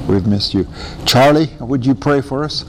We've missed you. Charlie, would you pray for us?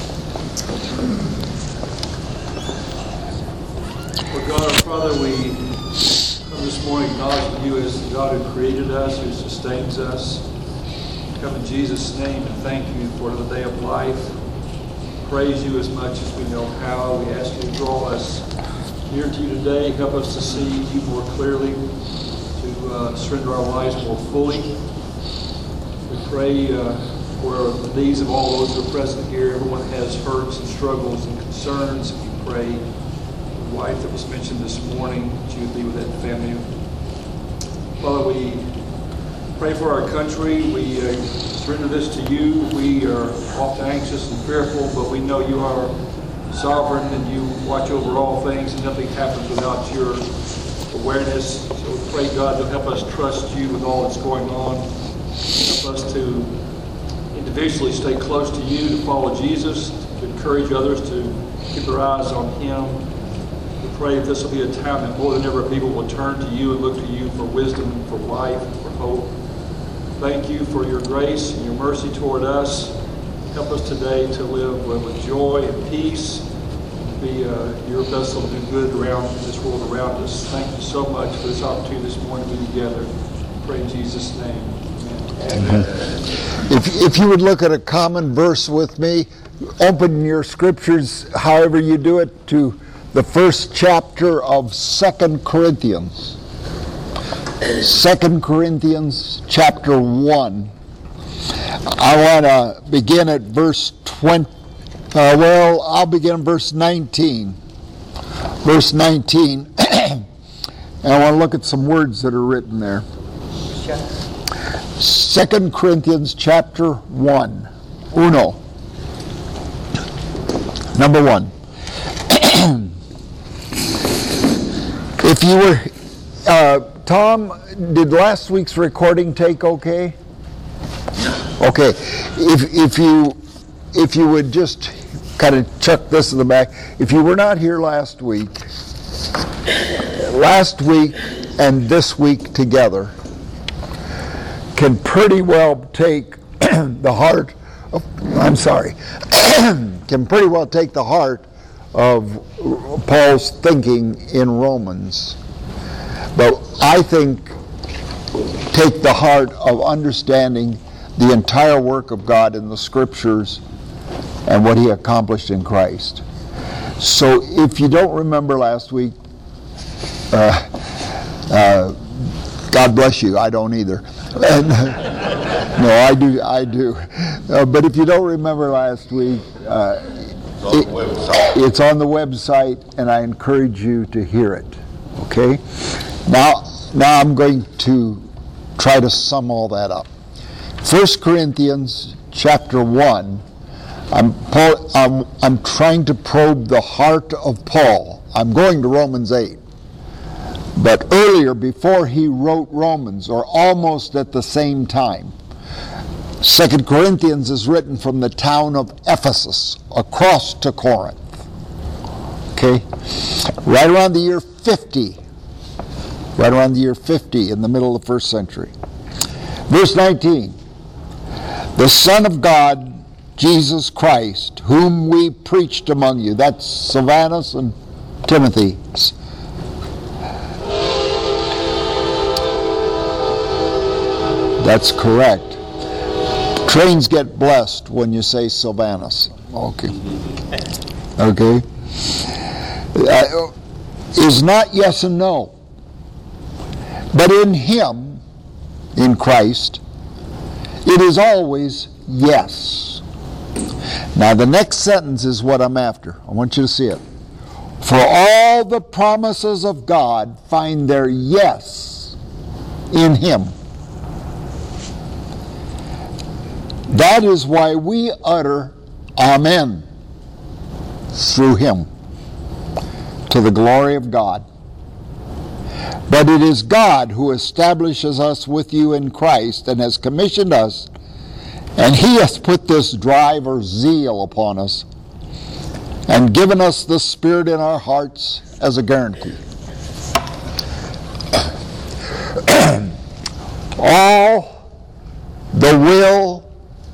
Lord God, our Father, we come this morning acknowledging you as the God who created us, who sustains us. Come in Jesus' name and thank you for the day of life. Praise you as much as we know how. We ask you to draw us near to you today. Help us to see you more clearly, to surrender our lives more fully. We pray for the needs of all those who are present here. Everyone has hurts and struggles and concerns. We pray for the wife that was mentioned this morning, that you would be with that family. Father, we pray for our country. We surrender this to you. We are often anxious and fearful, but we know you are sovereign and you watch over all things, and nothing happens without your awareness. So we pray, God, to help us trust you with all that's going on. Help us to individually stay close to you, to follow Jesus, to encourage others to keep their eyes on him. We pray that this will be a time that more than ever people will turn to you and look to you for wisdom, for life, for hope. Thank you for your grace and your mercy toward us. Help us today to live with joy and peace, to be your vessel to do good around this world around us. Thank you so much for this opportunity this morning to be together. Pray in Jesus' name. Amen. If you would look at a common verse with me, open your scriptures, however you do it, to the first chapter of 2 Corinthians. 2 Corinthians chapter 1. I want to begin at verse 20. I'll begin at verse 19. Verse 19. And I want to look at some words that are written there. 2 Corinthians chapter 1. Uno. Number 1. If you were... Tom, did last week's recording take okay? Okay. If you would just kind of chuck this in the back. If you were not here last week and this week together can pretty well take the heart of, can pretty well take the heart of Paul's thinking in Romans. But I think take the heart of understanding the entire work of God in the Scriptures and what he accomplished in Christ. So if you don't remember last week, God bless you, I don't either. No, I do. But if you don't remember last week, it's on the website, and I encourage you to hear it. Okay? Now I'm going to try to sum all that up. 1 Corinthians chapter 1, I'm trying to probe the heart of Paul. I'm going to Romans 8. But earlier, before he wrote Romans, or almost at the same time, 2 Corinthians is written from the town of Ephesus, across to Corinth. Okay? Right around the year 50. Right around the year 50, in the middle of the first century. Verse 19. The Son of God, Jesus Christ, whom we preached among you. That's Silvanus and Timothy. That's correct. Trains get blessed when you say Silvanus. Okay. Okay. Is not yes and no. But in him, in Christ, it is always yes. Now the next sentence is what I'm after. I want you to see it. For all the promises of God find their yes in him. That is why we utter Amen through him, to the glory of God. But it is God who establishes us with you in Christ and has commissioned us, and he has put this drive or zeal upon us and given us the Spirit in our hearts as a guarantee. All the will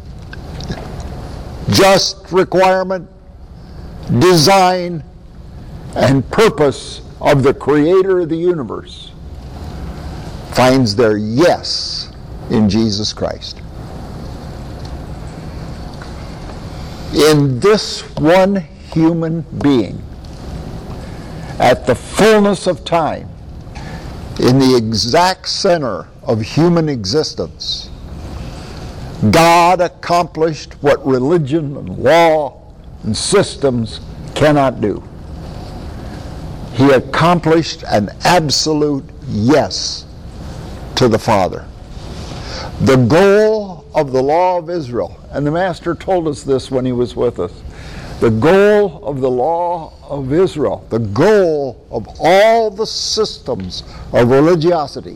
just requirement, design, and purpose of the Creator of the universe finds their yes in Jesus Christ. In this one human being, at the fullness of time, in the exact center of human existence, God accomplished what religion and law and systems cannot do. He accomplished an absolute yes to the Father. The goal of the law of Israel, and the Master told us this when he was with us, the goal of the law of Israel, the goal of all the systems of religiosity,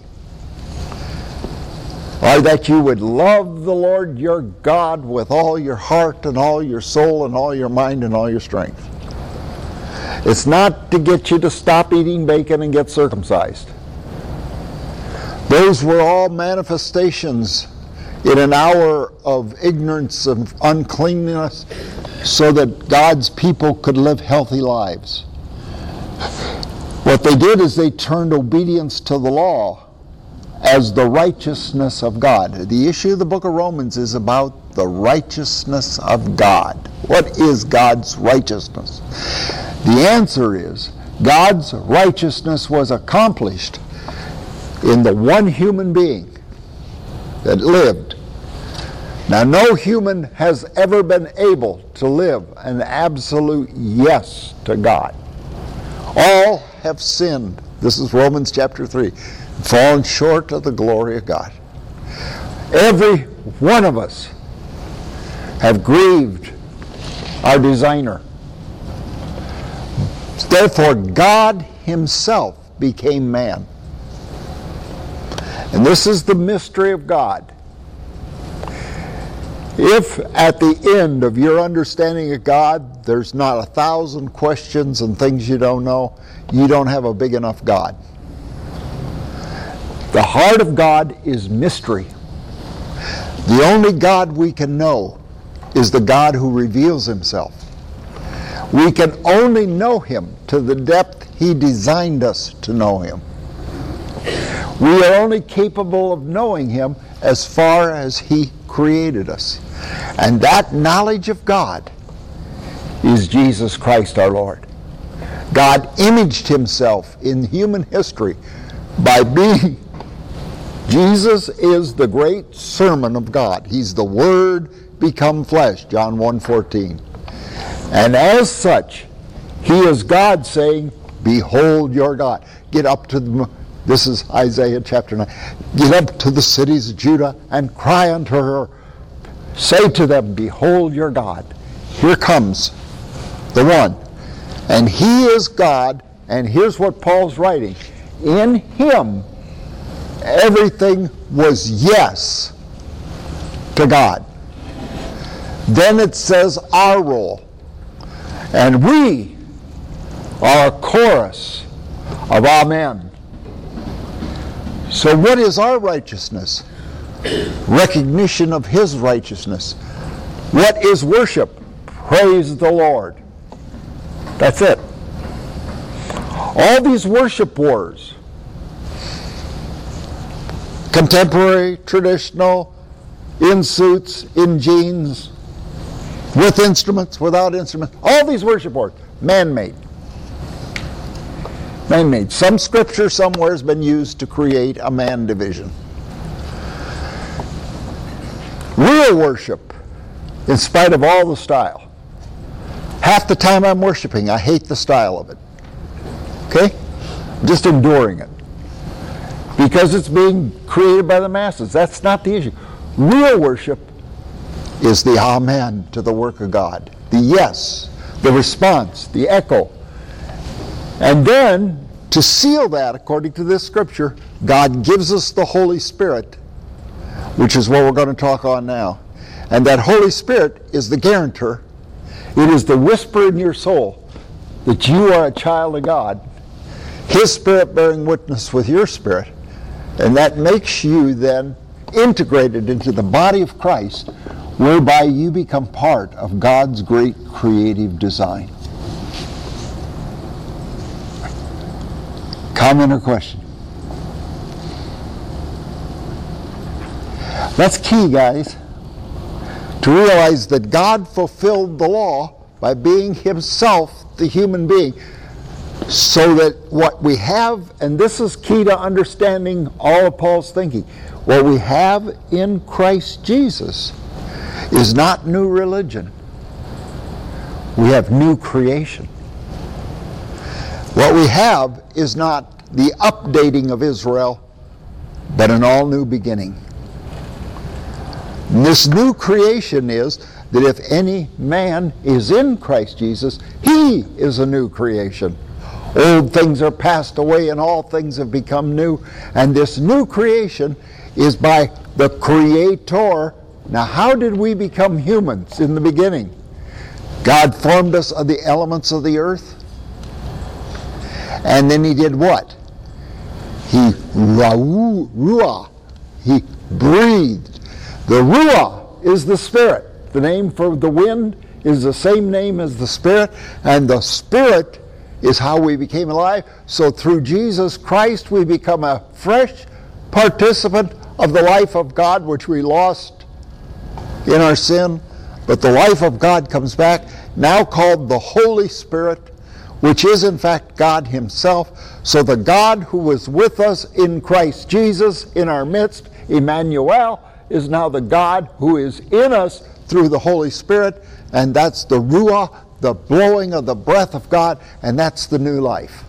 are that you would love the Lord your God with all your heart and all your soul and all your mind and all your strength. It's not to get you to stop eating bacon and get circumcised. Those were all manifestations in an hour of ignorance of uncleanness so that God's people could live healthy lives. What they did is they turned obedience to the law as the righteousness of God. The issue of the book of Romans is about the righteousness of God. What is God's righteousness? The answer is God's righteousness was accomplished in the one human being that lived. Now, no human has ever been able to live an absolute yes to God. All have sinned. This is Romans chapter 3. Fallen short of the glory of God. Every one of us have grieved our designer. Therefore, God himself became man. And this is the mystery of God. If at the end of your understanding of God, there's not 1,000 questions and things you don't know, you don't have a big enough God. The heart of God is mystery. The only God we can know is the God who reveals himself. We can only know him to the depth he designed us to know him. We are only capable of knowing him as far as he created us. And that knowledge of God is Jesus Christ our Lord. God imaged himself in human history by being, Jesus is the great sermon of God. He's the Word become flesh, John 1:14. And as such, he is God saying, behold your God. Get up to the, this is Isaiah chapter 9. Get up to the cities of Judah and cry unto her. Say to them, behold your God. Here comes the one. And he is God, and here's what Paul's writing. In him, everything was yes to God. Then it says our role. And we are a chorus of amen. So what is our righteousness? Recognition of his righteousness. What is worship? Praise the Lord. That's it. All these worship wars, contemporary, traditional, in suits, in jeans, with instruments, without instruments, all these worship wars, man-made. Man-made. Some scripture somewhere has been used to create a man division. Real worship, in spite of all the style. Half the time I'm worshiping, I hate the style of it. Okay? Just enduring it. Because it's being created by the masses. That's not the issue. Real worship is the amen to the work of God. The yes, the response, the echo. And then, to seal that, according to this scripture, God gives us the Holy Spirit, which is what we're going to talk on now. And that Holy Spirit is the guarantor. It is the whisper in your soul that you are a child of God. His Spirit bearing witness with your spirit. And that makes you then integrated into the body of Christ, whereby you become part of God's great creative design. Comment or question? That's key, guys, to realize that God fulfilled the law by being himself the human being, so that what we have, and this is key to understanding all of Paul's thinking, what we have in Christ Jesus is not new religion. We have new creation. What we have is not the updating of Israel, but an all-new beginning. And this new creation is that if any man is in Christ Jesus, he is a new creation. Old things are passed away and all things have become new. And this new creation is by the Creator. Now, how did we become humans in the beginning? God formed us of the elements of the earth. And then he did what? He ruah. He breathed. The ruah is the Spirit. The name for the wind is the same name as the Spirit. And the Spirit is how we became alive. So through Jesus Christ, we become a fresh participant of the life of God, which we lost in our sin. But the life of God comes back, now called the Holy Spirit, which is in fact God himself. So the God who was with us in Christ Jesus in our midst, Emmanuel, is now the God who is in us through the Holy Spirit, and that's the Ruah, the blowing of the breath of God, and that's the new life.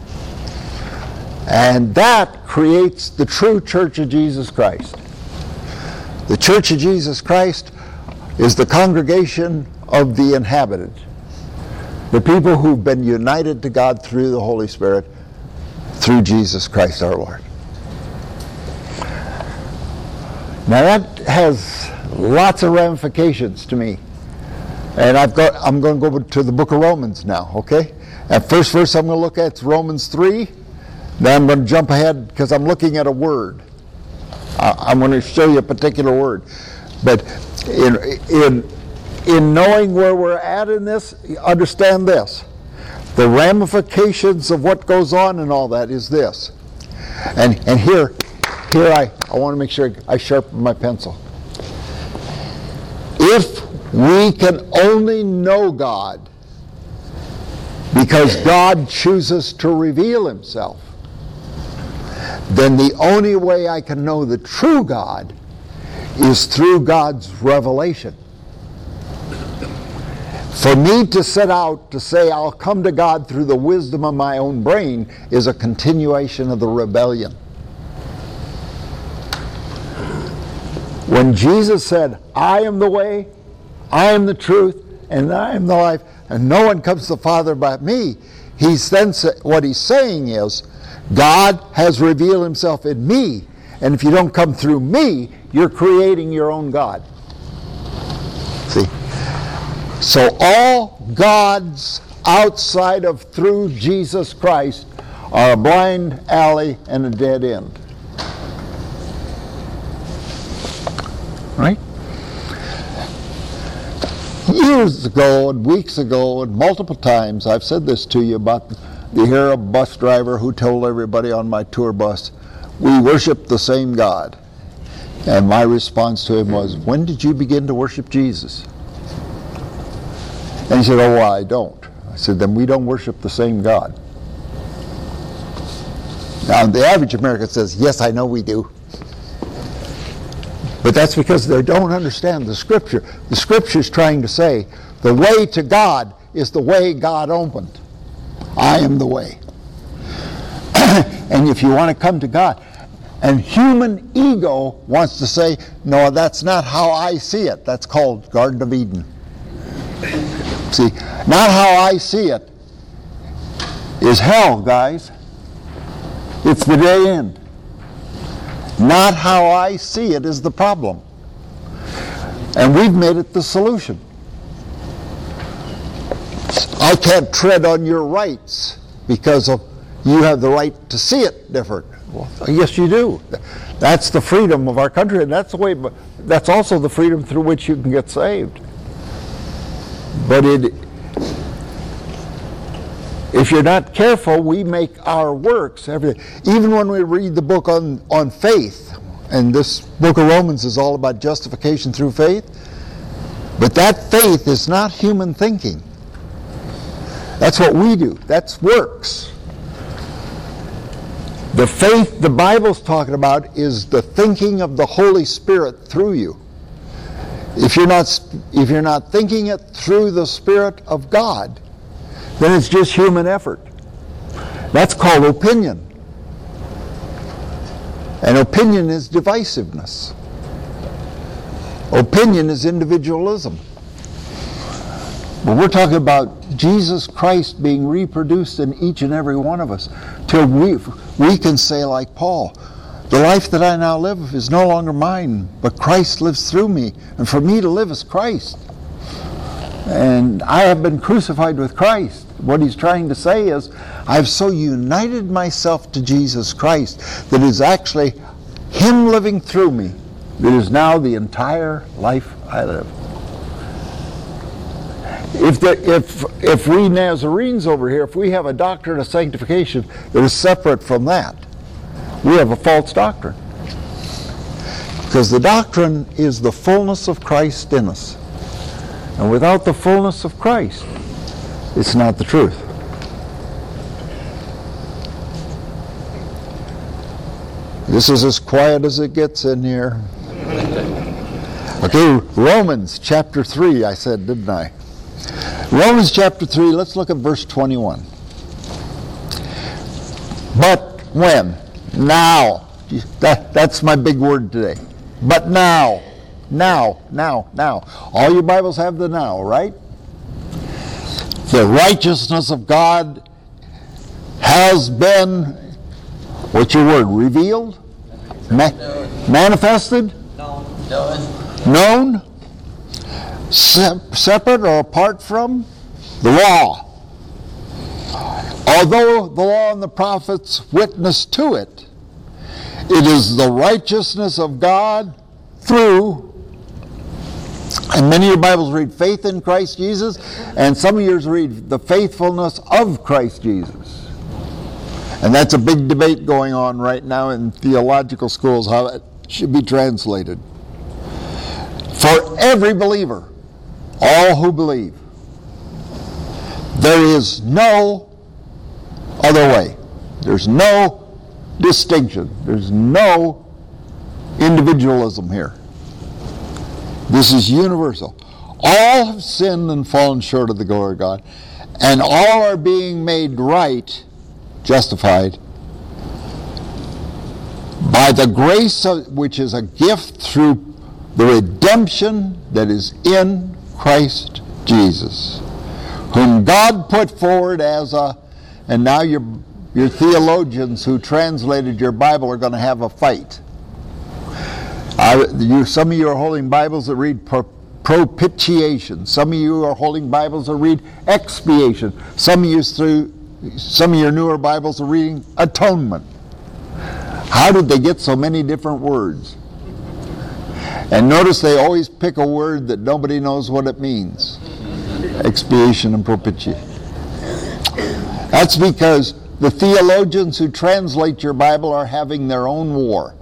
And that creates the true Church of Jesus Christ. The Church of Jesus Christ is the congregation of the inhabited, the people who've been united to God through the Holy Spirit, through Jesus Christ our Lord. Now that has lots of ramifications to me. And I'm going to go to the book of Romans now, okay? And first verse I'm going to look at is Romans 3. Then I'm going to jump ahead because I'm looking at a word. I'm going to show you a particular word. But in knowing where we're at in this, understand this. The ramifications of what goes on and all that is this. And here I want to make sure I sharpen my pencil. If we can only know God because God chooses to reveal himself, then the only way I can know the true God is through God's revelation. For me to set out to say I'll come to God through the wisdom of my own brain is a continuation of the rebellion. When Jesus said, I am the way, I am the truth, and I am the life, and no one comes to the Father but me, what he's saying is, God has revealed himself in me, and if you don't come through me, you're creating your own God. See? So all gods outside of through Jesus Christ are a blind alley and a dead end. Right? Years ago and weeks ago and multiple times I've said this to you about the Arab bus driver who told everybody on my tour bus, we worship the same God. And my response to him was, when did you begin to worship Jesus? And he said, oh, well, I don't. I said, then we don't worship the same God. Now, the average American says, yes, I know we do. But that's because they don't understand the Scripture. The Scripture is trying to say, the way to God is the way God opened. I am the way. And if you want to come to God, and human ego wants to say, no, that's not how I see it. That's called Garden of Eden. See, not how I see it is hell, guys. It's the day end. Not how I see it is the problem. And we've made it the solution. I can't tread on your rights because you have the right to see it different. Well, yes, you do. That's the freedom of our country, and that's the way that's also the freedom through which you can get saved. But if you're not careful, we make our works everything. Even when we read the book on faith, and this book of Romans is all about justification through faith, but that faith is not human thinking. That's what we do. That's works. The faith the Bible's talking about is the thinking of the Holy Spirit through you. If you're not thinking it through the Spirit of God, then it's just human effort. That's called opinion. And opinion is divisiveness. Opinion is individualism. But we're talking about Jesus Christ being reproduced in each and every one of us till we can say like Paul, the life that I now live is no longer mine, but Christ lives through me. And for me to live is Christ. And I have been crucified with Christ. What he's trying to say is, I've so united myself to Jesus Christ that it is actually him living through me that is now the entire life I live. If we Nazarenes over here, if we have a doctrine of sanctification that is separate from that, we have a false doctrine. Because the doctrine is the fullness of Christ in us. And without the fullness of Christ, it's not the truth. This is as quiet as it gets in here. Okay, Romans chapter 3, I said, didn't I? Romans chapter 3, let's look at verse 21. But when? Now. That's my big word today. But now. Now. All your Bibles have the now, right? The righteousness of God has been, what's your word, revealed? Manifested? Known? Separate or apart from the law. Although the law and the prophets witness to it, it is the righteousness of God through, and many of your Bibles read faith in Christ Jesus, and some of yours read the faithfulness of Christ Jesus. And that's a big debate going on right now in theological schools, how it should be translated. For every believer, all who believe, there is no other way. There's no distinction. There's no individualism here. This is universal. All have sinned and fallen short of the glory of God, and all are being made right, justified, by the grace which is a gift through the redemption that is in Christ Jesus, whom God put forward as a, and now your theologians who translated your Bible are going to have a fight. Some of you are holding Bibles that read propitiation. Some of you are holding Bibles that read expiation. Some of your newer Bibles are reading atonement. How did they get so many different words? And notice they always pick a word that nobody knows what it means. Expiation and propitiation. That's because the theologians who translate your Bible are having their own war.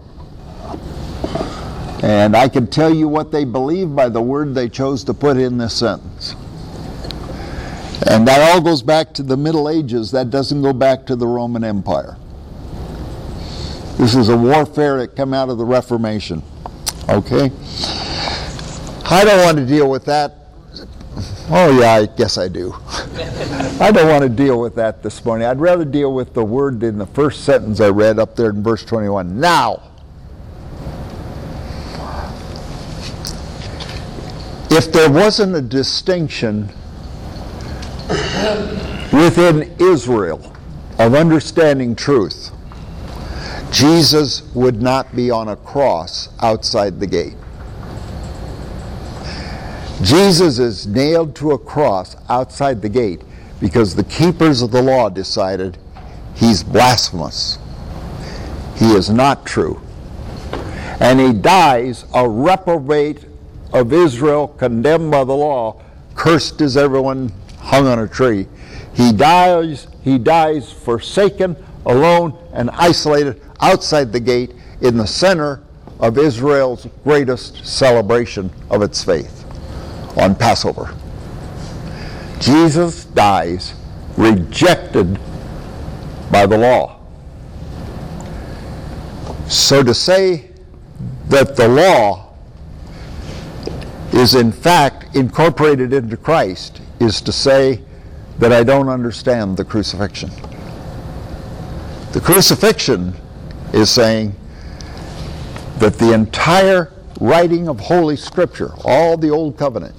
And I can tell you what they believe by the word they chose to put in this sentence. And that all goes back to the Middle Ages. That doesn't go back to the Roman Empire. This is a warfare that came out of the Reformation. Okay? I don't want to deal with that. Oh yeah, I guess I do. I don't want to deal with that this morning. I'd rather deal with the word in the first sentence I read up there in verse 21. Now. If there wasn't a distinction within Israel of understanding truth, Jesus would not be on a cross outside the gate. Jesus is nailed to a cross outside the gate because the keepers of the law decided he's blasphemous. He is not true. And he dies a reprobate of Israel, condemned by the law, cursed is everyone hung on a tree. He dies forsaken, alone, and isolated outside the gate in the center of Israel's greatest celebration of its faith on Passover. Jesus dies rejected by the law. So to say that the law is in fact incorporated into Christ is to say that I don't understand the crucifixion. The crucifixion is saying that the entire writing of Holy Scripture, all the Old Covenant,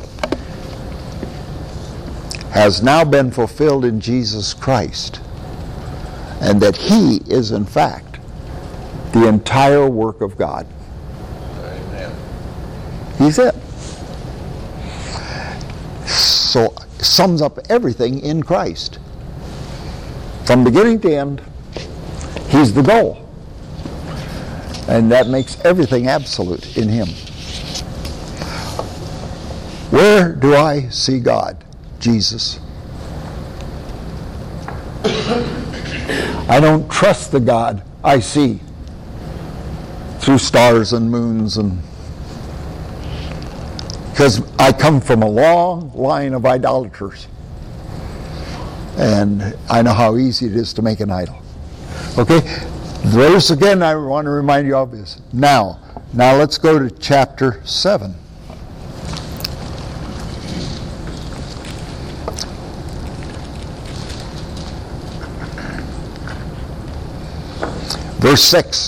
has now been fulfilled in Jesus Christ, and that He is in fact the entire work of God. Amen. He's it. So sums up everything in Christ. From beginning to end, He's the goal. And that makes everything absolute in Him. Where do I see God? Jesus. I don't trust the God I see through stars and moons, and because I come from a long line of idolaters, and I know how easy it is to make an idol. Okay, verse again I want to remind you of this. Now let's go to chapter 7. Verse 6.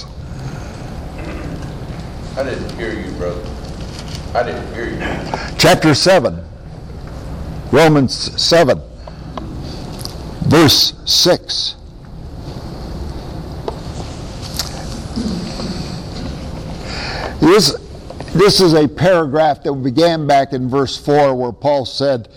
I didn't hear you, brother. I didn't hear you. Chapter 7. Romans 7. Verse 6. This is a paragraph that began back in verse 4 where Paul said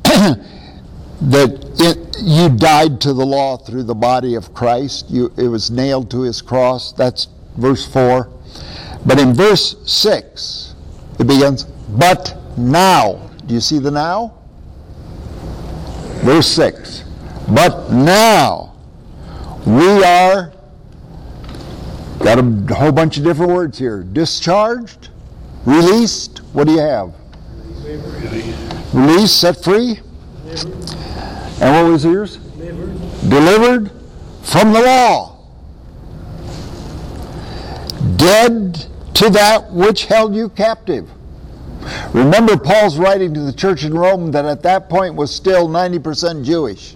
that you died to the law through the body of Christ. It was nailed to His cross. That's verse 4. But in verse 6, it begins, but now. Do you see the now? Verse 6. But now we are, got a whole bunch of different words here. Discharged, released. What do you have? Released, set free. And what was yours? Delivered from the law. Dead to that which held you captive. Remember, Paul's writing to the church in Rome that at that point was still 90% Jewish.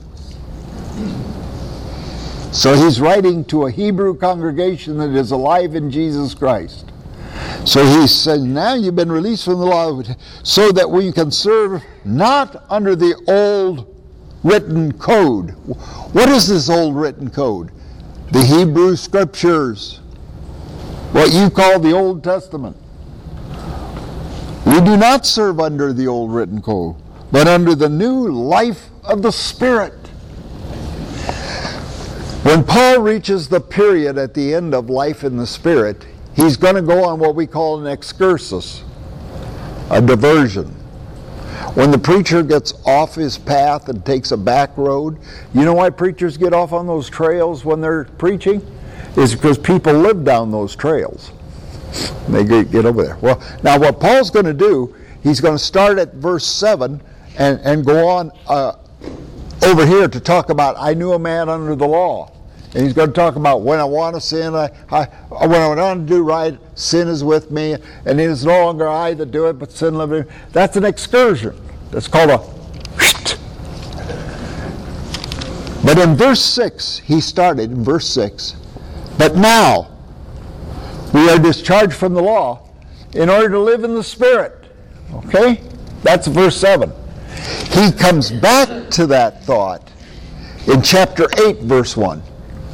So he's writing to a Hebrew congregation that is alive in Jesus Christ. So he said, now you've been released from the law so that we can serve not under the old written code. What is this old written code? The Hebrew Scriptures. What you call the Old Testament. We do not serve under the old written code, but under the new life of the Spirit. When Paul reaches the period at the end of life in the Spirit, he's going to go on what we call an excursus, a diversion. When the preacher gets off his path and takes a back road, you know why preachers get off on those trails when they're preaching? Is because people live down those trails. They get over there. Well, now what Paul's going to do, he's going to start at verse 7 and go on over here to talk about, I knew a man under the law. And he's going to talk about when I want to sin, when I want to do right, sin is with me, and it is no longer I that do it, but sin lives in me. That's an excursion. That's called a But in verse 6, he started in verse 6, but now we are discharged from the law in order to live in the Spirit. Okay? That's verse 7. He comes back to that thought in chapter 8, verse 1.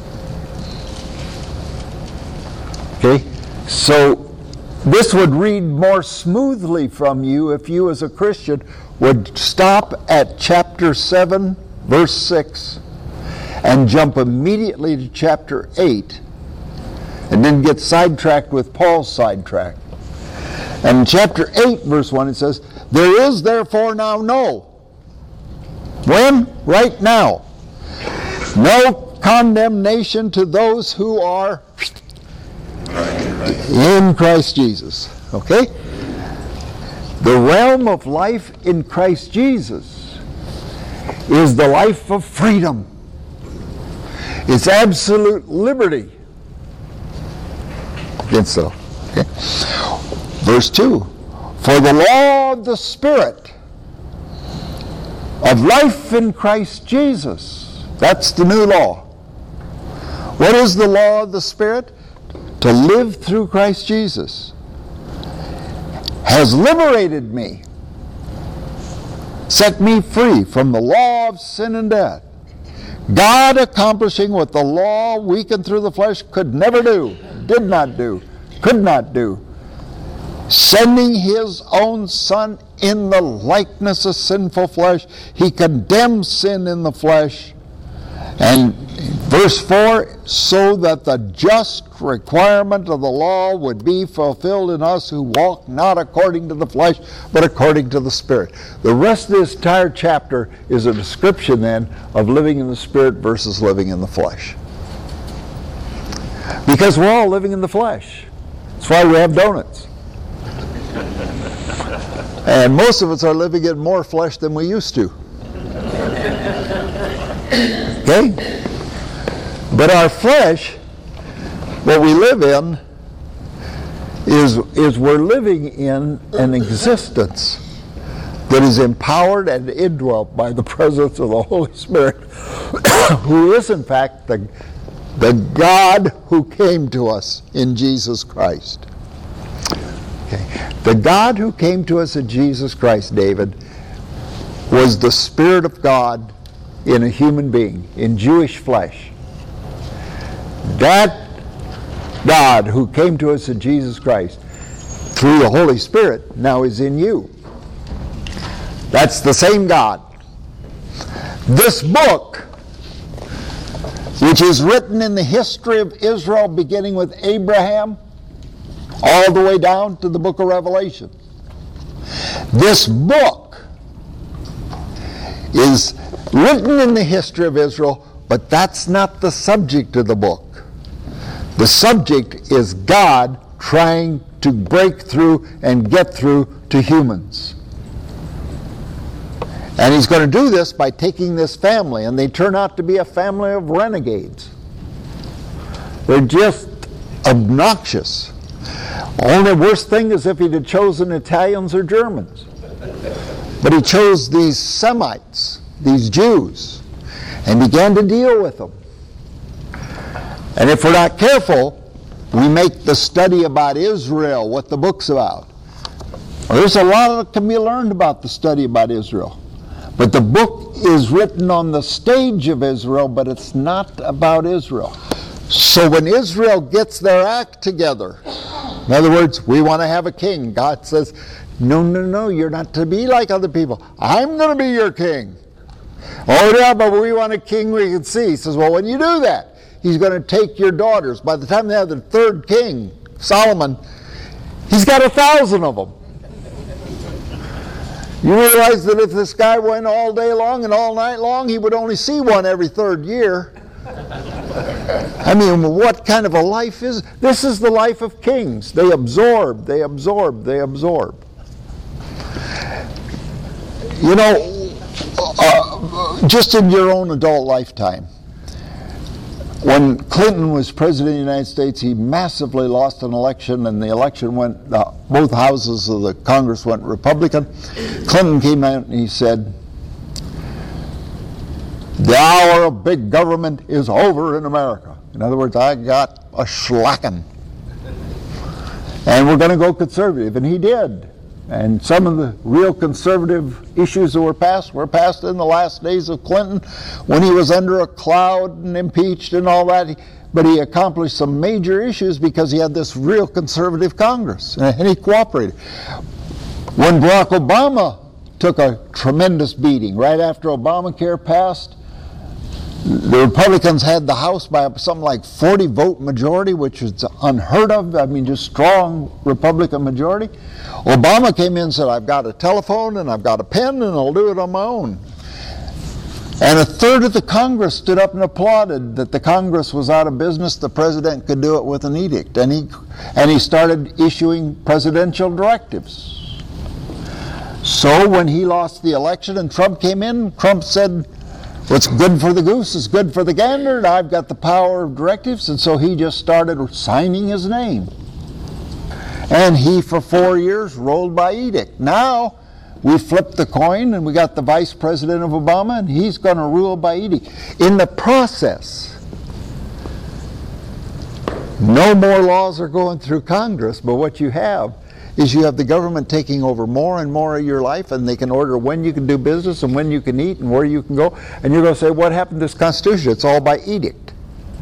Okay? So this would read more smoothly from you if you as a Christian would stop at chapter 7, verse 6, and jump immediately to chapter 8 and didn't get sidetracked with Paul's sidetrack. And in chapter 8, verse 1, it says, there is therefore now when? Right now. No condemnation to those who are in Christ Jesus. Okay? The realm of life in Christ Jesus is the life of freedom. It's absolute liberty. Against so. Okay? Verse 2. For the law of the Spirit of life in Christ Jesus. That's the new law. What is the law of the Spirit? To live through Christ Jesus. Has liberated me. Set me free from the law of sin and death. God accomplishing what the law, weakened through the flesh, could never do, did not do, could not do. Sending His own Son in the likeness of sinful flesh, He condemned sin in the flesh. And verse 4, so that the just requirement of the law would be fulfilled in us who walk not according to the flesh, but according to the Spirit. The rest of this entire chapter is a description then of living in the Spirit versus living in the flesh. Because we're all living in the flesh. That's why we have donuts. And most of us are living in more flesh than we used to. Okay? But our flesh, what we live in, is we're living in an existence that is empowered and indwelt by the presence of the Holy Spirit, who is in fact the God who came to us in Jesus Christ. Okay. The God who came to us in Jesus Christ, David, was the Spirit of God in a human being, in Jewish flesh. That God who came to us in Jesus Christ through the Holy Spirit now is in you. That's the same God. This book, which is written in the history of Israel beginning with Abraham all the way down to the book of Revelation. This book is written in the history of Israel, but that's not the subject of the book. The subject is God trying to break through and get through to humans. And He's going to do this by taking this family, and they turn out to be a family of renegades. They're just obnoxious. Only worst thing is if He'd have chosen Italians or Germans. But He chose these Semites, these Jews, and began to deal with them. And if we're not careful, we make the study about Israel what the book's about. Well, there's a lot that can be learned about the study about Israel. But the book is written on the stage of Israel, but it's not about Israel. So when Israel gets their act together, in other words, we want to have a king, God says, no, you're not to be like other people. I'm going to be your king. Oh yeah, but we want a king we can see. He says, well, when you do that, He's going to take your daughters. By the time they have the third king, Solomon, he's got 1,000 of them. You realize that if this guy went all day long and all night long, he would only see one every third year. I mean, what kind of a life is this? Is the life of kings. They absorb, they absorb, they absorb. You know, just in your own adult lifetime, when Clinton was president of the United States, he massively lost an election, and the election went, both houses of the Congress went Republican. Clinton came out and he said, the hour of big government is over in America. In other words, I got a schlacken. And we're going to go conservative. And he did. And some of the real conservative issues that were passed in the last days of Clinton when he was under a cloud and impeached and all that. But he accomplished some major issues because he had this real conservative Congress. And he cooperated. When Barack Obama took a tremendous beating right after Obamacare passed, The Republicans had the House by something like 40-vote majority, which is unheard of. I mean, just strong Republican majority. Obama came in and said, I've got a telephone and I've got a pen and I'll do it on my own. And a third of the Congress stood up and applauded that the Congress was out of business. The president could do it with an edict. And he started issuing presidential directives. So when he lost the election and Trump came in, Trump said, what's good for the goose is good for the gander, and I've got the power of directives. And so he just started signing his name. And he, for 4 years, rolled by edict. Now, we flipped the coin, and we got the vice president of Obama, and he's going to rule by edict. In the process, no more laws are going through Congress, but what you have is you have the government taking over more and more of your life, and they can order when you can do business and when you can eat and where you can go. And you're going to say, what happened to this Constitution? It's all by edict.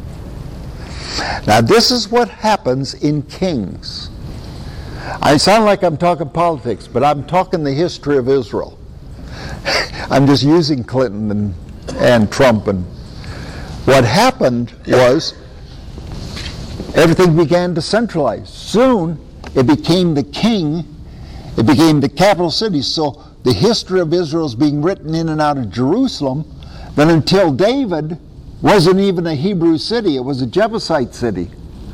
Now, this is what happens in kings. I sound like I'm talking politics, but I'm talking the history of Israel. I'm just using Clinton and Trump. And what happened was everything began to centralize. Soon, it became the king. It became the capital city. So the history of Israel is being written in and out of Jerusalem. But until David, wasn't even a Hebrew city. It was a Jebusite city.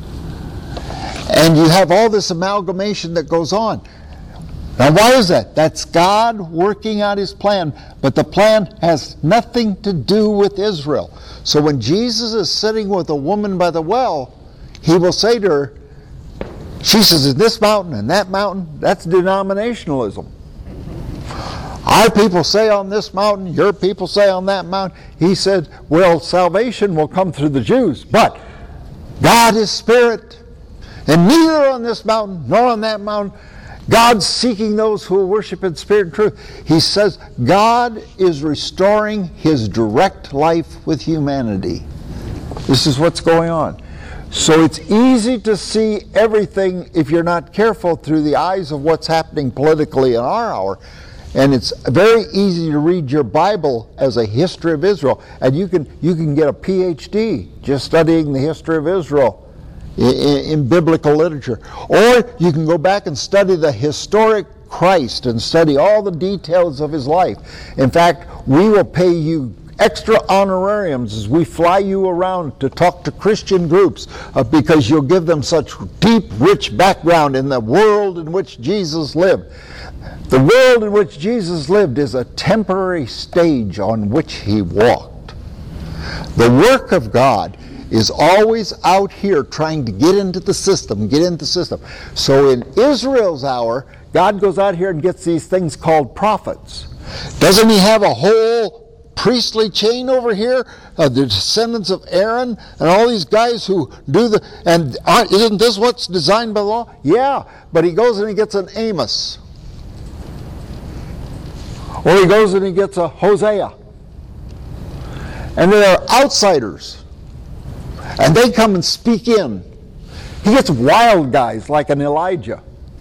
And you have all this amalgamation that goes on. Now, why is that? That's God working out his plan. But the plan has nothing to do with Israel. So when Jesus is sitting with a woman by the well, he will say to her, she says, in this mountain and that mountain, that's denominationalism. Our people say on this mountain, your people say on that mountain. He said, well, salvation will come through the Jews, but God is spirit, and neither on this mountain nor on that mountain, God's seeking those who will worship in spirit and truth. He says God is restoring his direct life with humanity. This is what's going on. So it's easy to see everything, if you're not careful, through the eyes of what's happening politically in our hour. And it's very easy to read your Bible as a history of Israel. And you can get a PhD just studying the history of Israel in biblical literature. Or you can go back and study the historic Christ and study all the details of his life. In fact, we will pay you extra honorariums as we fly you around to talk to Christian groups because you'll give them such deep, rich background in the world in which Jesus lived. The world in which Jesus lived is a temporary stage on which he walked. The work of God is always out here trying to get into the system, So in Israel's hour, God goes out here and gets these things called prophets. Doesn't he have a whole priestly chain over here, the descendants of Aaron, and all these guys who do isn't this what's designed by the law? Yeah, but he goes and he gets an Amos. Or he goes and he gets a Hosea. And they are outsiders. And they come and speak in. He gets wild guys like an Elijah.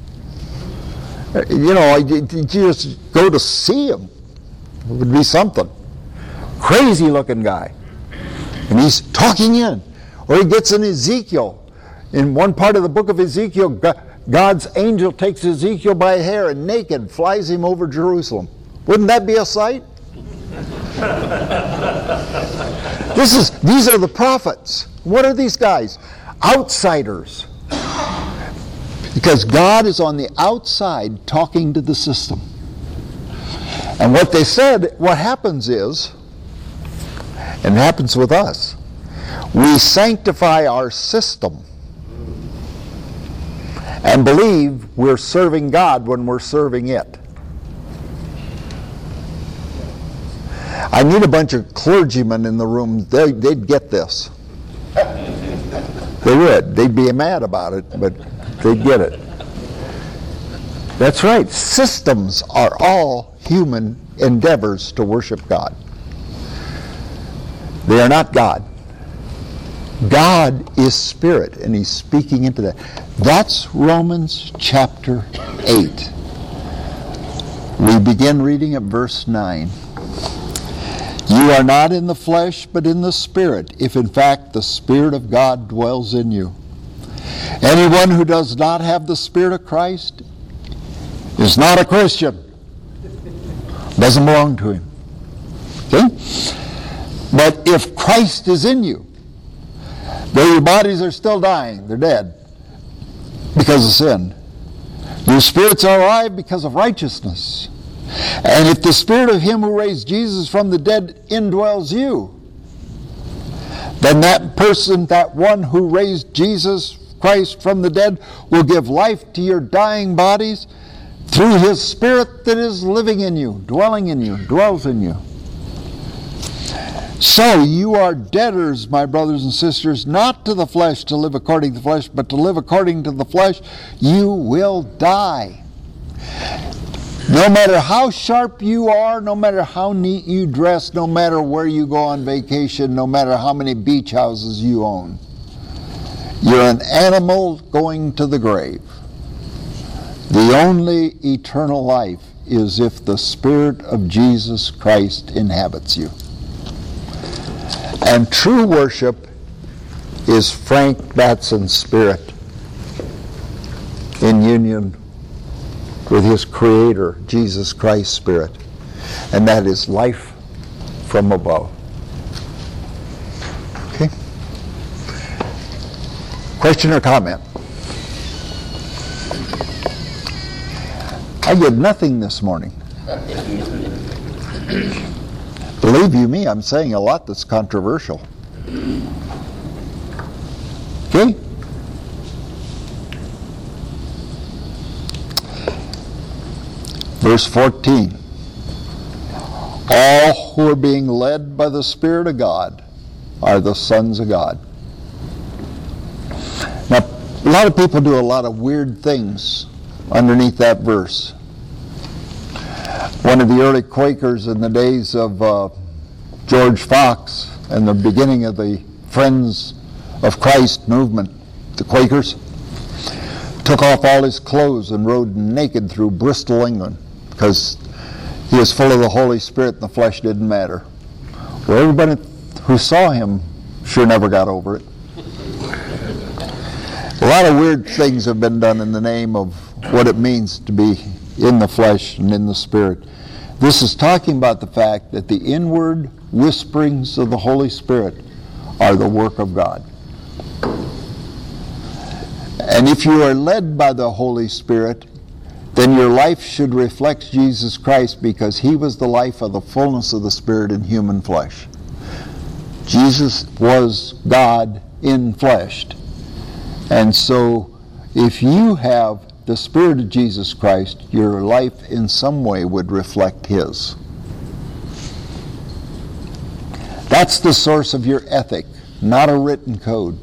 You just go to see him. It would be something. Crazy looking guy. And he's talking in. Or he gets an Ezekiel. In one part of the book of Ezekiel, God's angel takes Ezekiel by a hair and naked flies him over Jerusalem. Wouldn't that be a sight? These are the prophets. What are these guys? Outsiders. Because God is on the outside talking to the system. And what they said, what happens is, and it happens with us, we sanctify our system and believe we're serving God when we're serving it. I need a bunch of clergymen in the room. They'd get this. They would. They'd be mad about it, but they'd get it. That's right. Systems are all human endeavors to worship God. They are not God. God is spirit, and he's speaking into that. That's Romans chapter 8. We begin reading at verse 9. You You are not in the flesh, but in the Spirit, if in fact the Spirit of God dwells in you. Anyone who does not have the Spirit of Christ is not a Christian. Doesn't belong to him. Okay? But if Christ is in you, though your bodies are still dying, they're dead because of sin, your spirits are alive because of righteousness. And if the Spirit of Him who raised Jesus from the dead indwells you, then that person, that one who raised Jesus Christ from the dead, will give life to your dying bodies through His Spirit that is living in you, dwelling in you, dwells in you. So you are debtors, my brothers and sisters, not to the flesh to live according to the flesh, but to live according to the flesh, you will die. No matter how sharp you are, no matter how neat you dress, no matter where you go on vacation, no matter how many beach houses you own, you're an animal going to the grave. The only eternal life is if the Spirit of Jesus Christ inhabits you. And true worship is Frank Batson's spirit in union with his Creator, Jesus Christ's Spirit. And that is life from above. Okay? Question or comment? I did nothing this morning. Believe you me, I'm saying a lot that's controversial. Okay? Verse 14. All who are being led by the Spirit of God are the sons of God. Now, a lot of people do a lot of weird things underneath that verse. One of the early Quakers in the days of George Fox and the beginning of the Friends of Christ movement, the Quakers, took off all his clothes and rode naked through Bristol, England, because he was full of the Holy Spirit and the flesh didn't matter. Well, everybody who saw him sure never got over it. A lot of weird things have been done in the name of what it means to be in the flesh and in the Spirit. This is talking about the fact that the inward whisperings of the Holy Spirit are the work of God. And if you are led by the Holy Spirit, then your life should reflect Jesus Christ, because He was the life of the fullness of the Spirit in human flesh. Jesus was God in flesh. And so if you have the Spirit of Jesus Christ, your life in some way would reflect His. That's the source of your ethic, not a written code.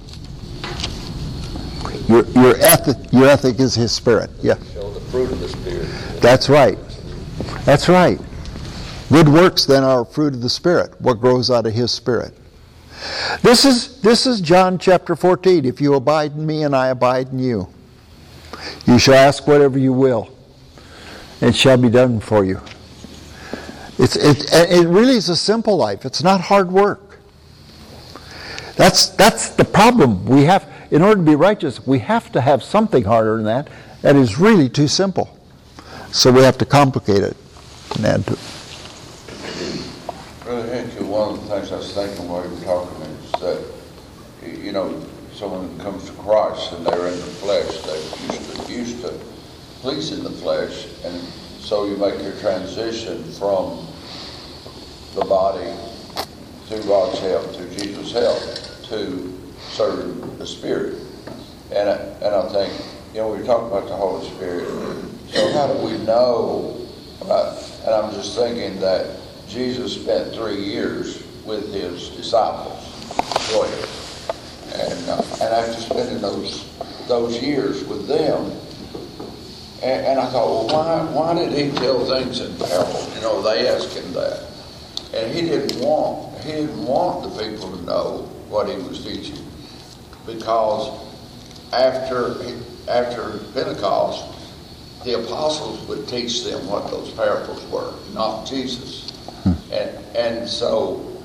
Your ethic is His Spirit. Yeah. Show the fruit of the Spirit. That's right. That's right. Good works then are fruit of the Spirit, what grows out of His Spirit. This is John chapter 14. If you abide in me and I abide in you, you shall ask whatever you will, and it shall be done for you. It really is a simple life. It's not hard work. That's the problem we have. In order to be righteous, we have to have something harder than that. That is really too simple. So we have to complicate it and add to it. Brother Henke, one of the things I was thinking while you were talking is that, you know, someone that comes to Christ and they're in the flesh, they're used to pleasing the flesh, and so you make your transition from the body through God's help, through Jesus' help, to serving the Spirit. And I think, you know, we talk about the Holy Spirit. So how do we know about, and I'm just thinking that Jesus spent 3 years with His disciples, 12. And after spending those years with them, and I thought, well, why did He tell things in parables? You know, they asked Him that. And He didn't want the people to know what He was teaching. Because after Pentecost, the apostles would teach them what those parables were, not Jesus. And so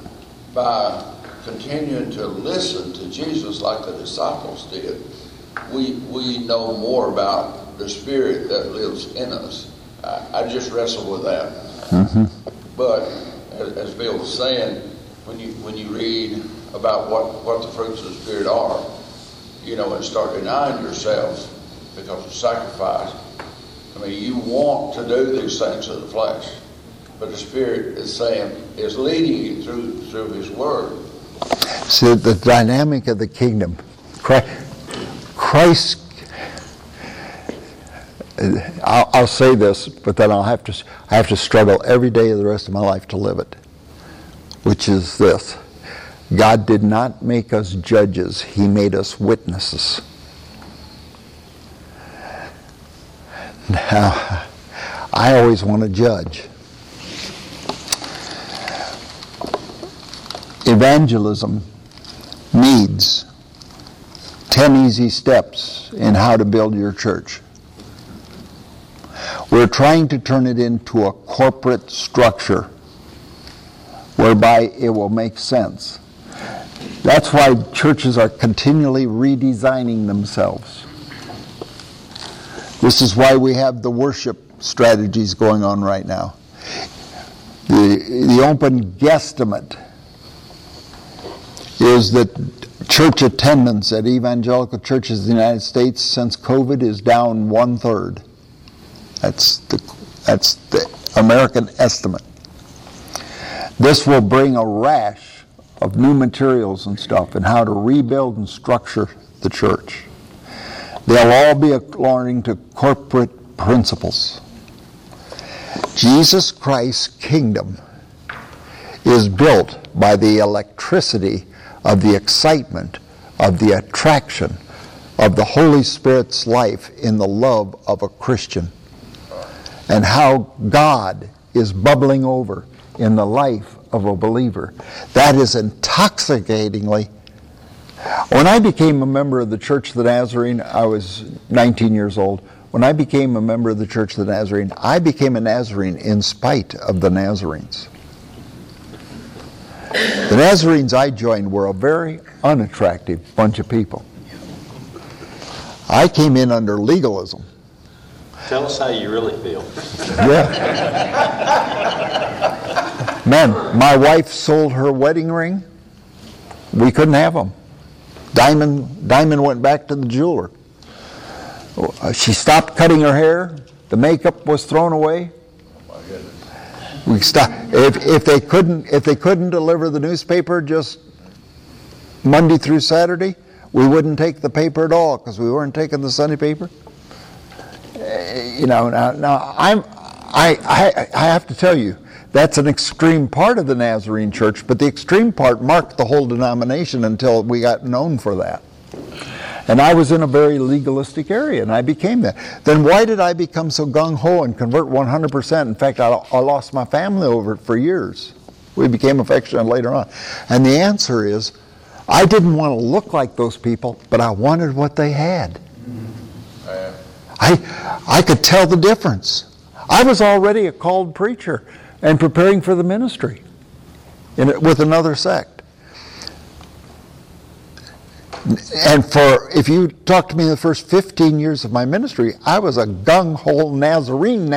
by continuing to listen to Jesus like the disciples did, we know more about the Spirit that lives in us. I just wrestle with that. Mm-hmm. But as Bill was saying, when you read about what the fruits of the Spirit are, and start denying yourselves because of sacrifice. I mean, you want to do these things of the flesh, but the Spirit is leading you through His Word. See, the dynamic of the kingdom. Christ, I'll say this, but then I have to struggle every day of the rest of my life to live it, which is this. God did not make us judges. He made us witnesses. Now, I always want to judge. Evangelism needs 10 easy steps in how to build your church. We're trying to turn it into a corporate structure whereby it will make sense. That's why churches are continually redesigning themselves. This is why we have the worship strategies going on right now. The open guesstimate is that church attendance at evangelical churches in the United States since COVID is down 1/3. That's the American estimate. This will bring a rash of new materials and stuff and how to rebuild and structure the church. They'll all be according to corporate principles. Jesus Christ's kingdom is built by the electricity of the excitement, of the attraction, of the Holy Spirit's life in the love of a Christian, and how God is bubbling over in the life of a believer. That is intoxicatingly. When I became a member of the Church of the Nazarene, I was 19 years old. When I became a member of the Church of the Nazarene, I became a Nazarene in spite of the Nazarenes. The Nazarenes I joined were a very unattractive bunch of people. I came in under legalism. Tell us how you really feel. Yeah. Man, my wife sold her wedding ring. We couldn't have them. Diamond went back to the jeweler. She stopped cutting her hair. The makeup was thrown away. We stopped. If they couldn't deliver the newspaper just Monday through Saturday, we wouldn't take the paper at all because we weren't taking the Sunday paper. Now I have to tell you, that's an extreme part of the Nazarene church, but the extreme part marked the whole denomination until we got known for that. And I was in a very legalistic area, and I became that. Then why did I become so gung-ho and convert 100%? In fact, I lost my family over it for years. We became affectionate later on. And the answer is, I didn't want to look like those people, but I wanted what they had. I could tell the difference. I was already a called preacher and preparing for the ministry with another sect. And if you talk to me in the first 15 years of my ministry, I was a gung-ho Nazarene.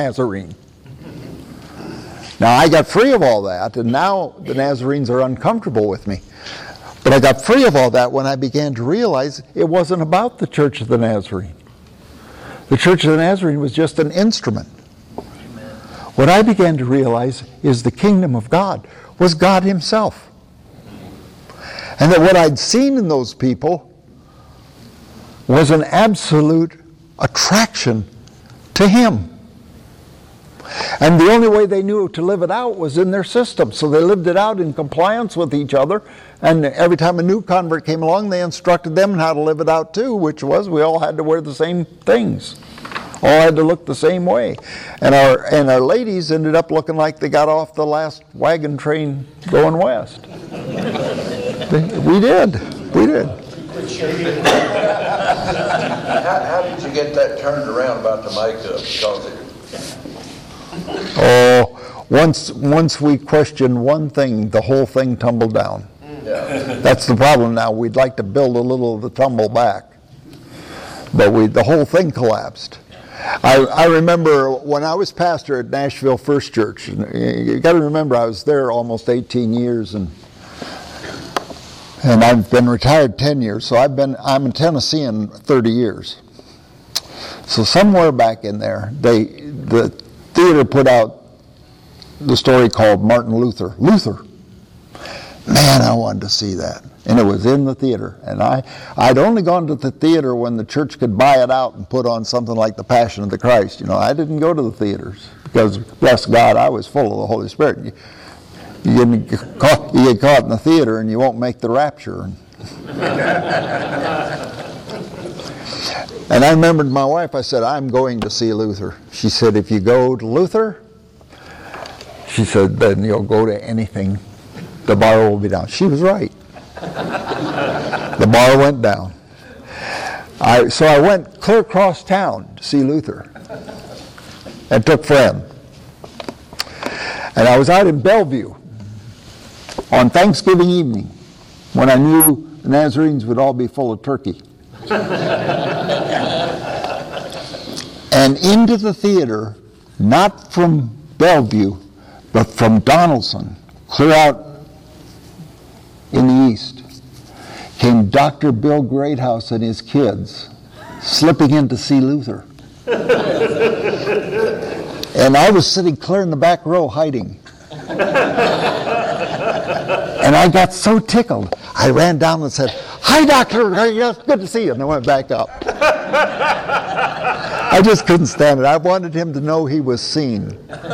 Now I got free of all that, and now the Nazarenes are uncomfortable with me. But I got free of all that when I began to realize it wasn't about the Church of the Nazarene. The Church of the Nazarene was just an instrument. What I began to realize is the kingdom of God was God Himself. And that what I'd seen in those people was an absolute attraction to Him. And the only way they knew to live it out was in their system. So they lived it out in compliance with each other. And every time a new convert came along, they instructed them how to live it out too, which was we all had to wear the same things. All had to look the same way. And our ladies ended up looking like they got off the last wagon train going west. We did. How did you get that turned around about the makeup? Because once we question one thing, the whole thing tumbled down. Yeah. That's the problem now. We'd like to build a little of the tumble back, but the whole thing collapsed. I remember when I was pastor at Nashville First Church. You got to remember, I was there almost 18 years, and I've been retired 10 years. So I'm a Tennessean 30 years. So somewhere back in there, the theater put out the story called Martin Luther. Luther. Man, I wanted to see that. And it was in the theater. And I'd only gone to the theater when the church could buy it out and put on something like The Passion of the Christ. I didn't go to the theaters because, bless God, I was full of the Holy Spirit. You get caught in the theater and you won't make the rapture. And I remembered my wife, I said, I'm going to see Luther. She said, if you go to Luther, she said, then you'll go to anything. The bar will be down. She was right. The bar went down. So I went clear across town to see Luther and took Fred. And I was out in Bellevue on Thanksgiving evening when I knew the Nazarenes would all be full of turkey. And into the theater, not from Bellevue, but from Donaldson, clear out in the east, came Dr. Bill Greathouse and his kids slipping in to see Luther. And I was sitting clear in the back row hiding. And I got so tickled, I ran down and said, "Hi, Doctor, it's good to see you," and I went back up. I just couldn't stand it. I wanted him to know he was seen.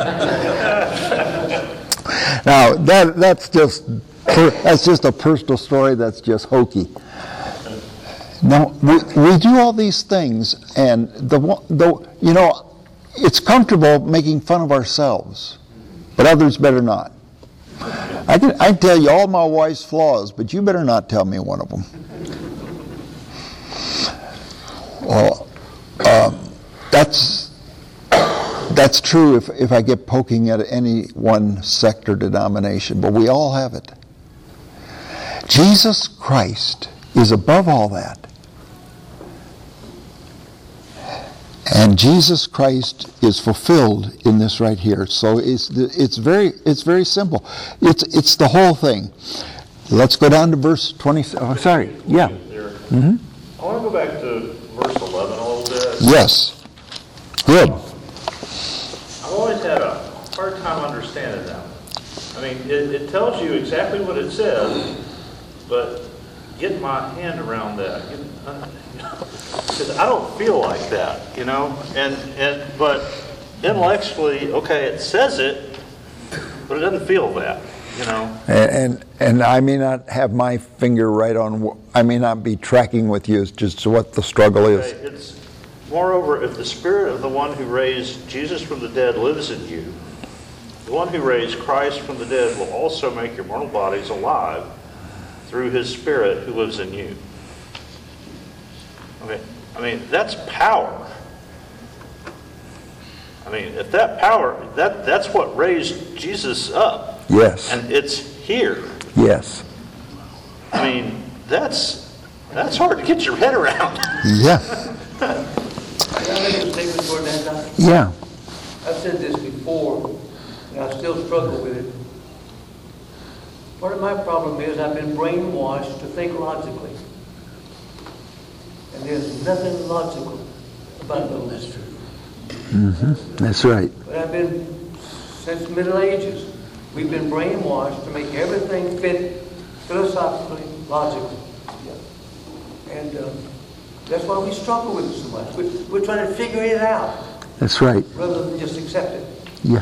Now, that's just a personal story that's just hokey. Now, we do all these things, and it's comfortable making fun of ourselves, but others better not. I can tell you all my wife's flaws, but you better not tell me one of them. Well, that's true if I get poking at any one sect or denomination, but we all have it. Jesus Christ is above all that. And Jesus Christ is fulfilled in this right here. So it's very simple. It's the whole thing. Let's go down to verse 20. Oh, sorry. Yeah. Mm-hmm. I want to go back to verse 11 a little bit. Yes. Good. I've always had a hard time understanding that. I mean, it tells you exactly what it says, but getting my hand around that, because I don't feel like that, but intellectually, okay, it says it, but it doesn't feel that, And I may not have my finger right on, I may not be tracking with you as just what the struggle is. Okay, moreover, if the Spirit of the one who raised Jesus from the dead lives in you, the one who raised Christ from the dead will also make your mortal bodies alive through his Spirit who lives in you. Okay, I mean, that's power. I mean, if that power, that's what raised Jesus up. Yes. And it's here. Yes. I mean, that's hard to get your head around. Yeah. Can I make a statement toward that, Doctor? Yeah. I've said this before, and I still struggle with it. Part of my problem is I've been brainwashed to think logically. And there's nothing logical about those. That's true. Mm-hmm. That's right. But I've been, since the Middle Ages, we've been brainwashed to make everything fit philosophically, logically. And that's why we struggle with it so much. We're trying to figure it out. That's right. Rather than just accept it. Yeah.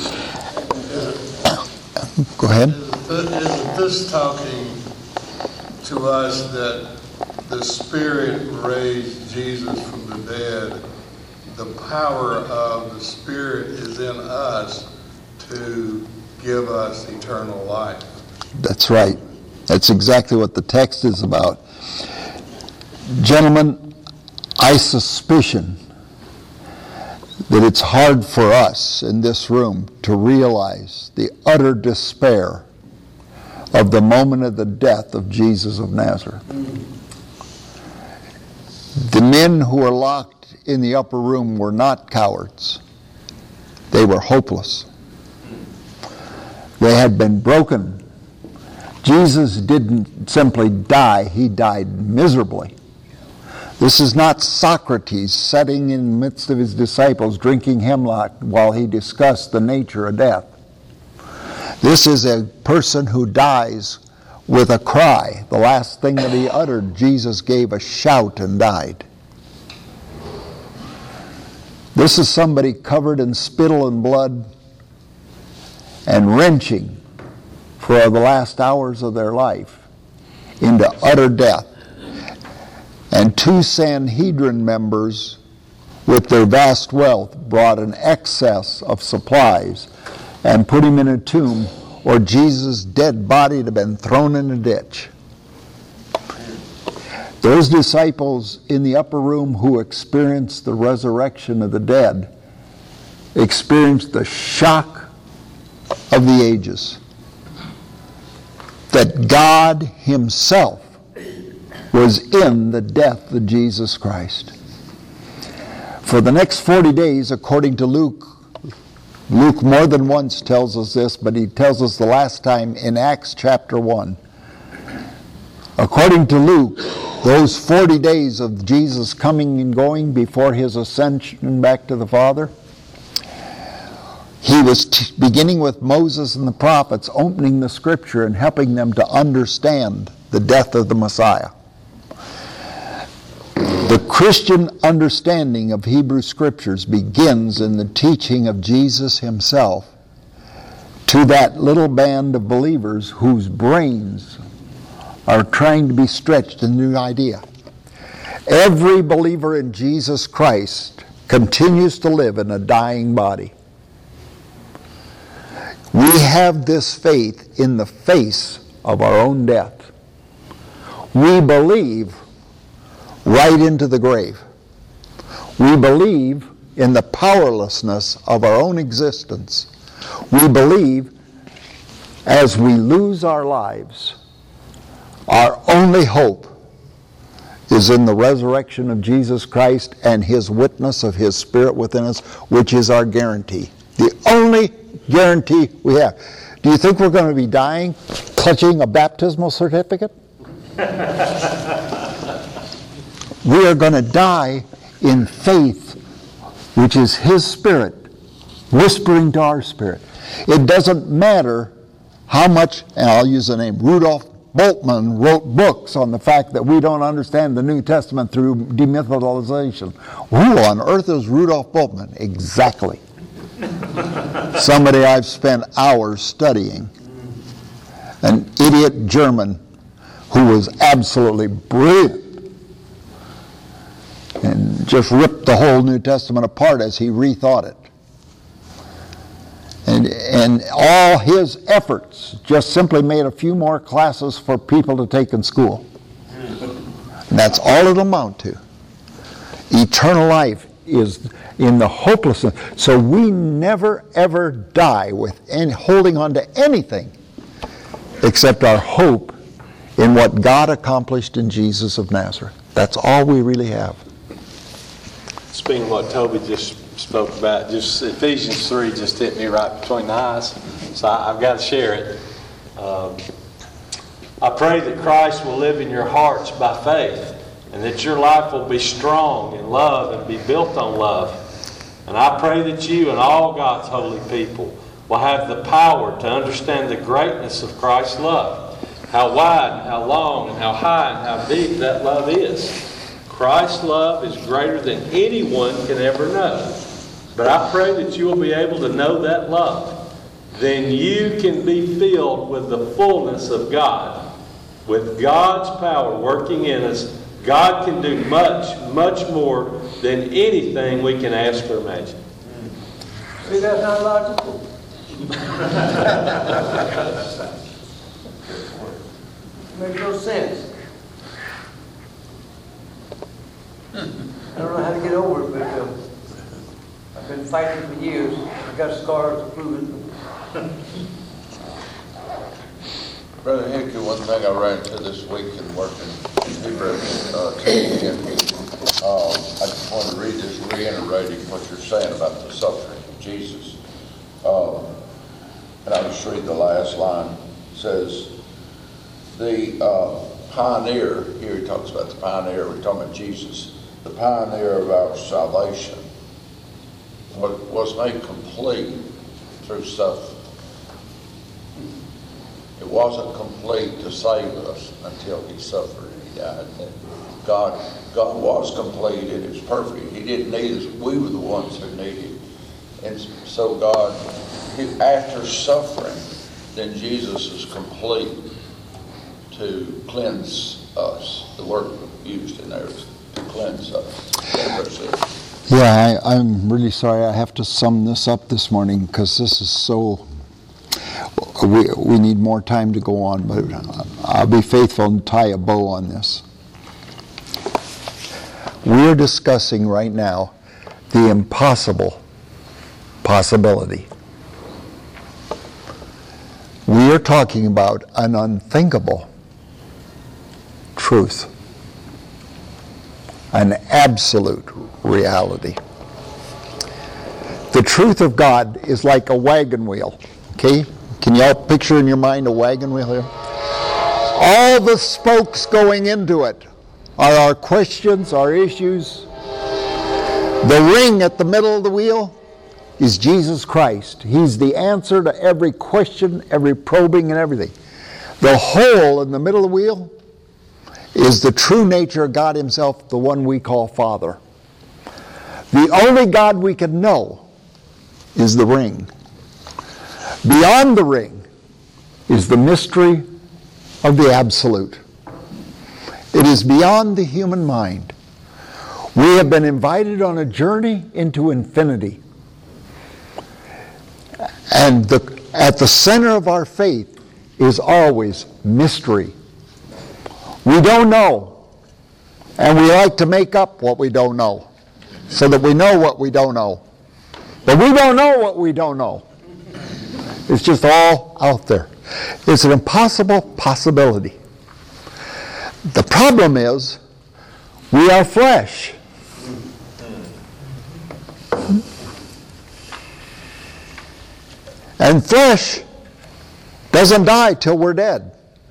Go ahead. Isn't this talking to us that the Spirit raised Jesus from the dead? The power of the Spirit is in us to give us eternal life. That's right. That's exactly what the text is about. Gentlemen, I suspicion that it's hard for us in this room to realize the utter despair of the moment of the death of Jesus of Nazareth. The men who were locked in the upper room were not cowards. They were hopeless. They had been broken. Jesus didn't simply die, he died miserably. This is not Socrates sitting in the midst of his disciples drinking hemlock while he discussed the nature of death. This is a person who dies with a cry. The last thing that he uttered, Jesus gave a shout and died. This is somebody covered in spittle and blood and wrenching for the last hours of their life into utter death. And 2 Sanhedrin members, with their vast wealth, brought an excess of supplies and put him in a tomb, or Jesus' dead body had been thrown in a ditch. Those disciples in the upper room who experienced the resurrection of the dead experienced the shock of the ages. That God himself was in the death of Jesus Christ. For the next 40 days, according to Luke more than once tells us this, but he tells us the last time in Acts chapter 1. According to Luke, those 40 days of Jesus coming and going before his ascension back to the Father, he was beginning with Moses and the prophets, opening the Scripture and helping them to understand the death of the Messiah. The Christian understanding of Hebrew Scriptures begins in the teaching of Jesus himself to that little band of believers whose brains are trying to be stretched in a new idea. Every believer in Jesus Christ continues to live in a dying body. We have this faith in the face of our own death. We believe right into the grave. We believe in the powerlessness of our own existence. We believe as we lose our lives, our only hope is in the resurrection of Jesus Christ and his witness of his Spirit within us, which is our guarantee. The only guarantee we have. Do you think we're going to be dying clutching a baptismal certificate? We are going to die in faith, which is his Spirit whispering to our spirit. It doesn't matter how much, and I'll use the name, Rudolf Bultmann wrote books on the fact that we don't understand the New Testament through demythicalization. Who on earth is Rudolf Bultmann? Exactly. Somebody I've spent hours studying. An idiot German who was absolutely brilliant and just ripped the whole New Testament apart as he rethought it. And all his efforts just simply made a few more classes for people to take in school. And that's all it'll amount to. Eternal life is in the hopelessness. So we never ever die with holding on to anything except our hope in what God accomplished in Jesus of Nazareth. That's all we really have. Speaking of what Toby just spoke about, just Ephesians 3 just hit me right between the eyes, so I've got to share it. I pray that Christ will live in your hearts by faith, and that your life will be strong in love and be built on love. And I pray that you and all God's holy people will have the power to understand the greatness of Christ's love, how wide and how long and how high and how deep that love is. Christ's love is greater than anyone can ever know. But I pray that you will be able to know that love. Then you can be filled with the fullness of God. With God's power working in us, God can do much, much more than anything we can ask or imagine. See, that's not logical. Makes no sense. I don't know how to get over it, but I've been fighting for years. I've got scars to prove it. Brother Hickey, one thing I ran into this week in working in Hebrews 10, I just wanted to read this, reiterating what you're saying about the suffering of Jesus. And I'll just read the last line. It says, the pioneer, here he talks about the pioneer, we're talking about Jesus, the pioneer of our salvation, was made complete through suffering. It wasn't complete to save us until he suffered and he died. God was complete and it was perfect. He didn't need us. We were the ones who needed him. And so God, after suffering, then Jesus is complete to cleanse us. The word used in there is to cleanse us. Yeah, I'm really sorry. I have to sum this up this morning because this is so... We need more time to go on, but I'll be faithful and tie a bow on this. We're discussing right now the impossible possibility. We are talking about an unthinkable truth, an absolute reality. The truth of God is like a wagon wheel, okay? Can you all picture in your mind a wagon wheel here? All the spokes going into it are our questions, our issues. The ring at the middle of the wheel is Jesus Christ. He's the answer to every question, every probing and everything. The hole in the middle of the wheel is the true nature of God himself, the one we call Father. The only God we can know is the ring. Beyond the ring is the mystery of the absolute. It is beyond the human mind. We have been invited on a journey into infinity. And at the center of our faith is always mystery. We don't know. And we like to make up what we don't know so that we know what we don't know. But we don't know what we don't know. It's just all out there. It's an impossible possibility. The problem is, we are flesh. And flesh doesn't die till we're dead.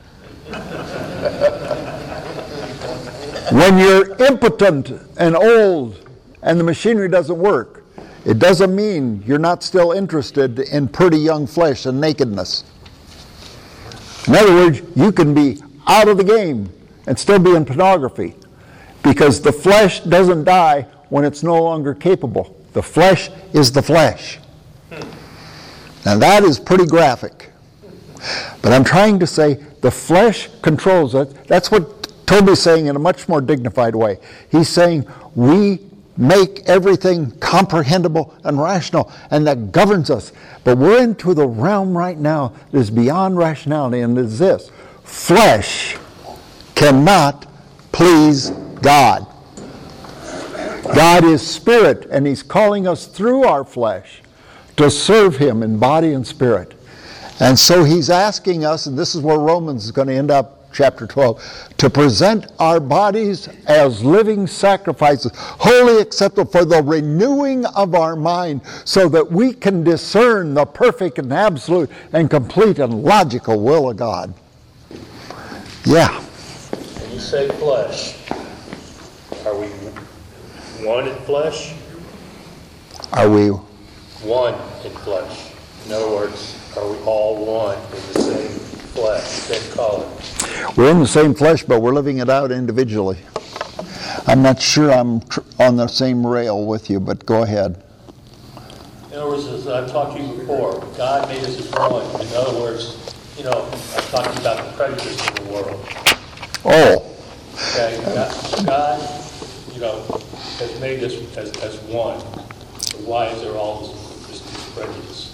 When you're impotent and old and the machinery doesn't work, it doesn't mean you're not still interested in pretty young flesh and nakedness. In other words, you can be out of the game and still be in pornography because the flesh doesn't die when it's no longer capable. The flesh is the flesh. Now that is pretty graphic. But I'm trying to say the flesh controls it. That's what Toby's saying in a much more dignified way. He's saying we make everything comprehensible and rational, and that governs us. But we're into the realm right now that is beyond rationality, and it is this: flesh cannot please God. God is spirit, and he's calling us through our flesh to serve him in body and spirit. And so he's asking us, and this is where Romans is going to end up, chapter 12, to present our bodies as living sacrifices, wholly acceptable for the renewing of our mind, so that we can discern the perfect and absolute and complete and logical will of God. Yeah. When you say flesh, are we one in flesh? Are we One in flesh. In other words, are we all one in the same flesh, same color? We're in the same flesh, but we're living it out individually. I'm not sure I'm on the same rail with you, but go ahead. In other words, as I've talked to you before, God made us as one. In other words, I'm talking about the prejudice in the world. Oh. Okay, God, has made us as one. So why is there all this prejudice?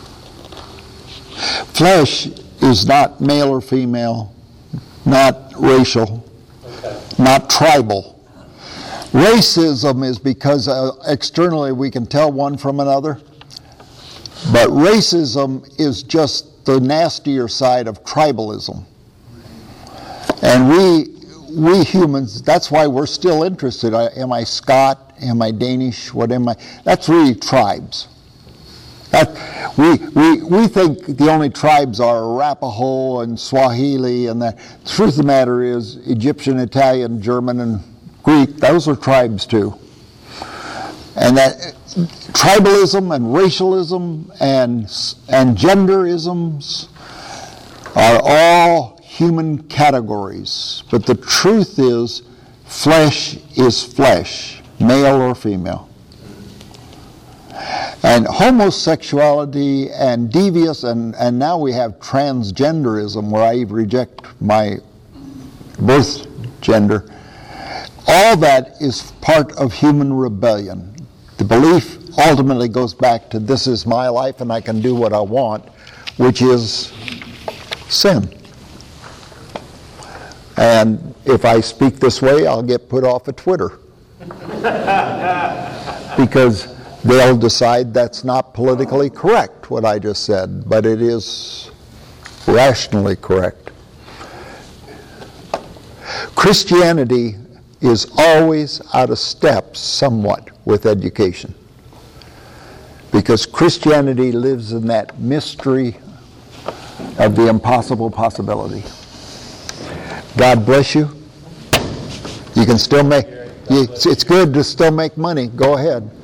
Flesh is not male or female, not racial, Okay. not tribal. Racism is because externally we can tell one from another, but racism is just the nastier side of tribalism. And we humans, that's why we're still interested. Am I Scot? Am I Danish? What am I? That's really tribes. We think the only tribes are Arapaho and Swahili, and the truth of the matter is Egyptian, Italian, German, and Greek, those are tribes too. And that tribalism and racialism and genderisms are all human categories. But the truth is, flesh is flesh, male or female. And homosexuality and devious, and now we have transgenderism, where I reject my birth gender. All that is part of human rebellion. The belief ultimately goes back to this is my life and I can do what I want, which is sin. And if I speak this way, I'll get put off of Twitter. Because they'll decide that's not politically correct, what I just said, but it is rationally correct. Christianity is always out of step somewhat with education, because Christianity lives in that mystery of the impossible possibility. God bless you. You can still make, it's good to still make money. Go ahead.